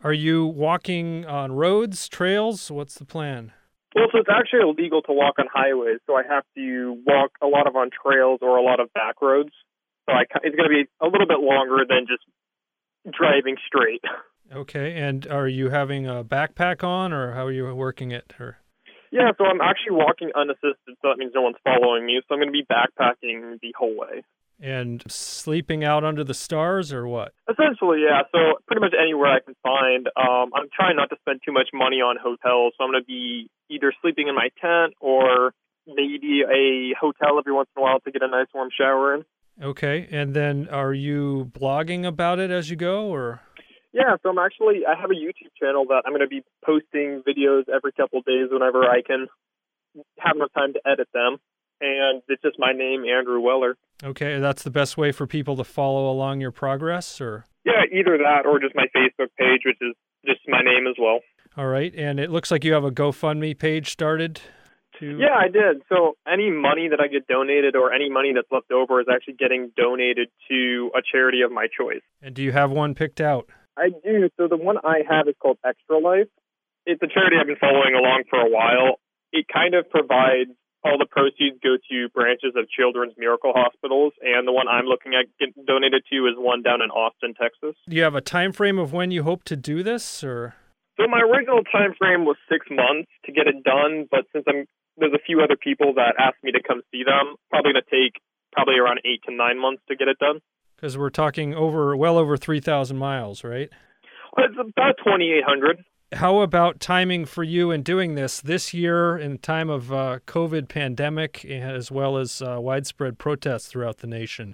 Are you walking on roads, trails? What's the plan? Well, so it's actually illegal to walk on highways, so I have to walk a lot of on trails or a lot of back roads. So it's going to be a little bit longer than just driving straight. Okay, and are you having a backpack on, or how are you working it? Or Yeah, so I'm actually walking unassisted, so that means no one's following me. So I'm going to be backpacking the whole way. and sleeping out under the stars, or what? Essentially, yeah. So pretty much anywhere I can find. I'm trying not to spend too much money on hotels, so I'm going to be either sleeping in my tent or maybe a hotel every once in a while to get a nice warm shower in. Okay, and then are you blogging about it as you go, or? Yeah, so I have a YouTube channel that I'm going to be posting videos every couple of days whenever I can have enough time to edit them. And it's just my name, Andrew Weller. Okay, that's the best way for people to follow along your progress, or? Yeah, either that or just my Facebook page, which is just my name as well. All right, and it looks like you have a GoFundMe page started to... Yeah, I did. So any money that I get donated or any money that's left over is actually getting donated to a charity of my choice. And do you have one picked out? I do. So the one I have is called Extra Life. It's a charity I've been following along for a while. It kind of provides all the proceeds go to branches of Children's Miracle Hospitals, and the one I'm looking at getting donated to is one down in Austin, Texas. Do you have a time frame of when you hope to do this, or? So my original time frame was 6 months to get it done, but since there's a few other people that asked me to come see them, probably going to take around 8 to 9 months to get it done. Because we're talking well over 3,000 miles, right? Well, it's about 2,800. How about timing for you in doing this year in time of COVID pandemic as well as widespread protests throughout the nation?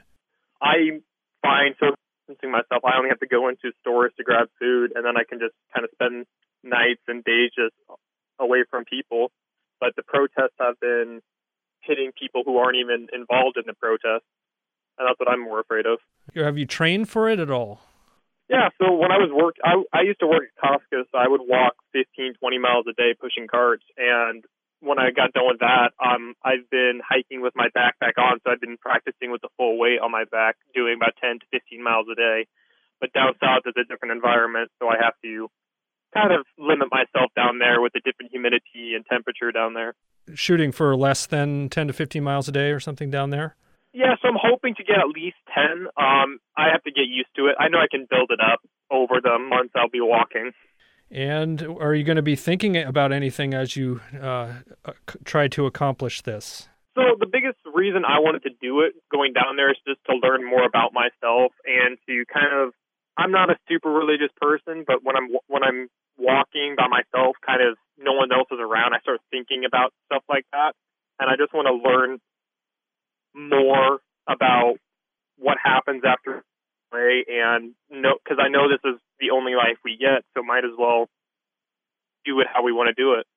I find, so distancing myself, I only have to go into stores to grab food, and then I can just kind of spend nights and days just away from people. But the protests have been hitting people who aren't even involved in the protest, and that's what I'm more afraid of. Have you trained for it at all? Yeah, so when I was I used to work at Costco, so I would walk 15, 20 miles a day pushing carts, and when I got done with that, I've been hiking with my backpack on, so I've been practicing with the full weight on my back, doing about 10 to 15 miles a day. But down south is a different environment, so I have to kind of limit myself down there with the different humidity and temperature down there. Shooting for less than 10 to 15 miles a day or something down there? Yeah, so I'm hoping to get at least 10. I have to get used to it. I know I can build it up over the months I'll be walking. And are you going to be thinking about anything as you try to accomplish this? So the biggest reason I wanted to do it, going down there, is just to learn more about myself and to kind of, I'm not a super religious person, but when I'm walking by myself, kind of no one else is around, I start thinking about stuff like that. And I just want to learn more about what happens after play, and because I know this is the only life we get, so might as well do it how we want to do it.